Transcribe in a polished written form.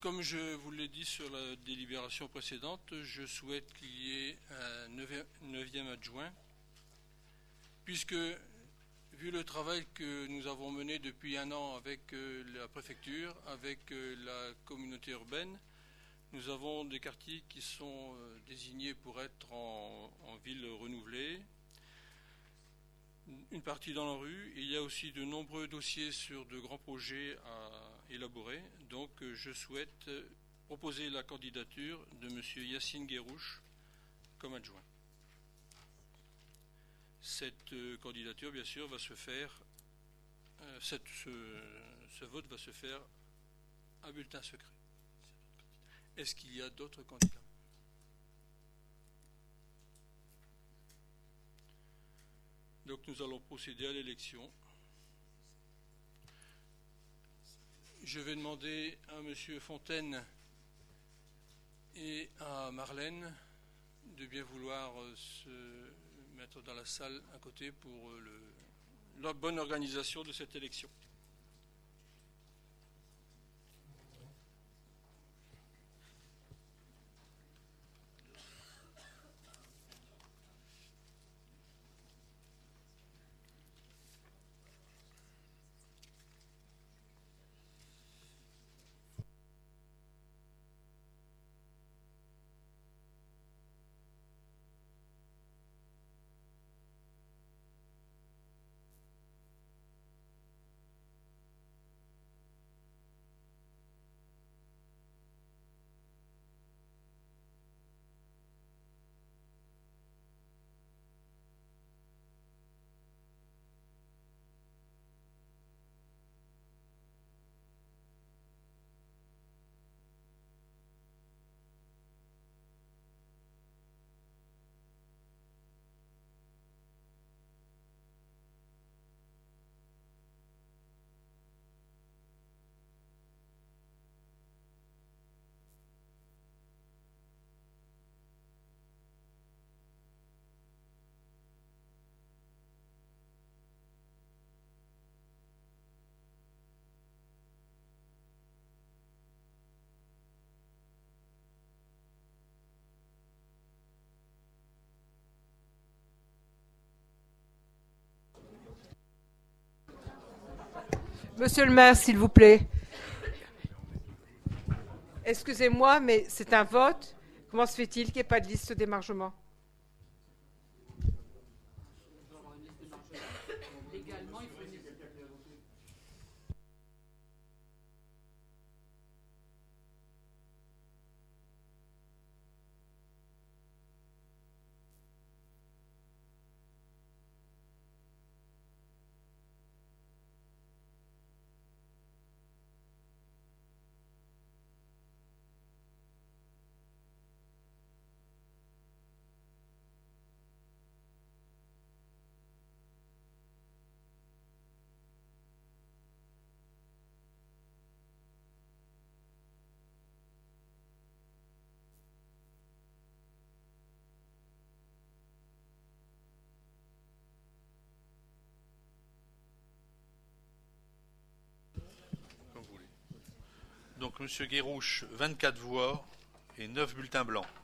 Comme je vous l'ai dit sur la délibération précédente, je souhaite qu'il y ait un neuvième adjoint, puisque, vu le travail que nous avons mené depuis un an avec la préfecture, avec la communauté urbaine, nous avons des quartiers qui sont désignés pour être en ville renouvelée, une partie dans la rue. Il y a aussi de nombreux dossiers sur de grands projets à élaborer. Donc je souhaite proposer la candidature de M. Yassine Guérouche comme adjoint. Cette candidature, bien sûr, va se faire, ce vote va se faire à bulletin secret. Est-ce qu'il y a d'autres candidats ? Donc nous allons procéder à l'élection. Je vais demander à M. Fontaine et à Marlène de bien vouloir se mettre dans la salle à côté pour la bonne organisation de cette élection. Monsieur le maire, s'il vous plaît. Excusez-moi, mais c'est un vote. Comment se fait-il qu'il n'y ait pas de liste d'émargement ? Donc, M. Guérouche, 24 voix et 9 bulletins blancs.